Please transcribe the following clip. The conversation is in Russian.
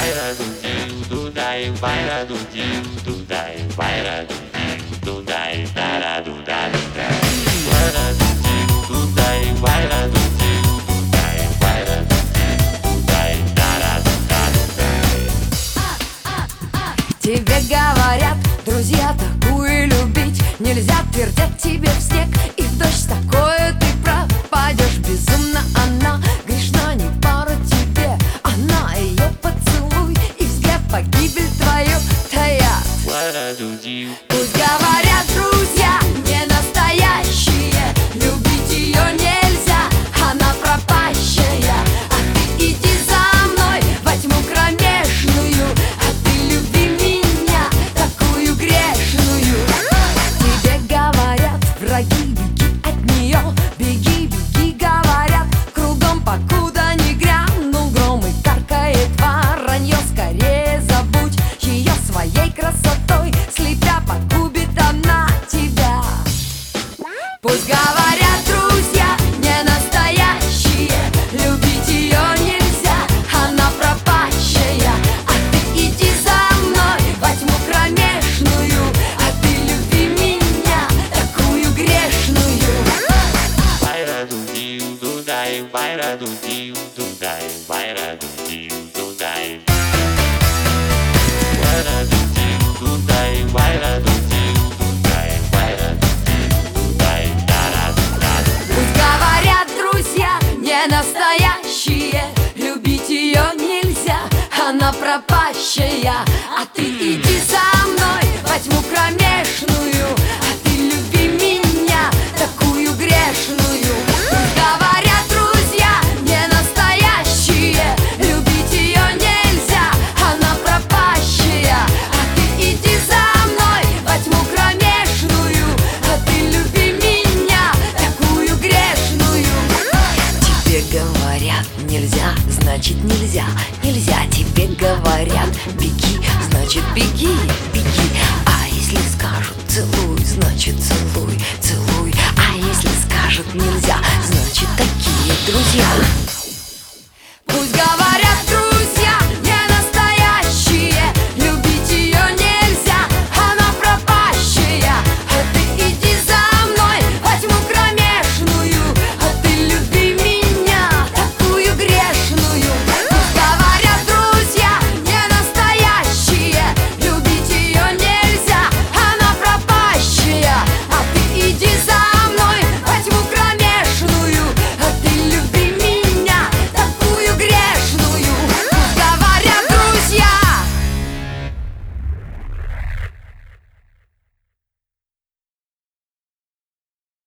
Тебе говорят, друзья, такую любить нельзя. Твердят тебе в снег и в дождь, такое ты пропадешь. Безумно она, грешна, не пара тебе. Она, ее поцелуй и взгляд, погибель твою таят. Пусть говорят, друзья, не настоящие, любить ее нельзя, она пропащая. А ты иди за мной во тьму кромешную, а ты люби меня, такую грешную. Тебе говорят враги, беги от нее, беги, беги, говорят кругом, покуда не грянул гром и каркает воронье. Скорее забудь ее своей красотой, слепя погубит она тебя. Пусть говорят, друзья, не настоящие, любить ее нельзя, она пропащая. А ты иди за мной во тьму кромешную, а ты люби меня, такую грешную. Пусть говорят, друзья, не настоящие, любить ее нельзя, она пропащая. А ты иди за мной во тьму кромешную, а ты люби меня, такую грешную. Пусть говорят, друзья, не настоящие, любить ее нельзя, она пропащая. А ты иди за мной во тьму кромешную, а ты люби меня, такую грешную. Тебе говорят нельзя, значит нельзя, нельзя. Тебе говорят беги, значит беги, беги. А если скажут целуй, значит целуй, целуй. А если скажут нельзя, значит такие друзья.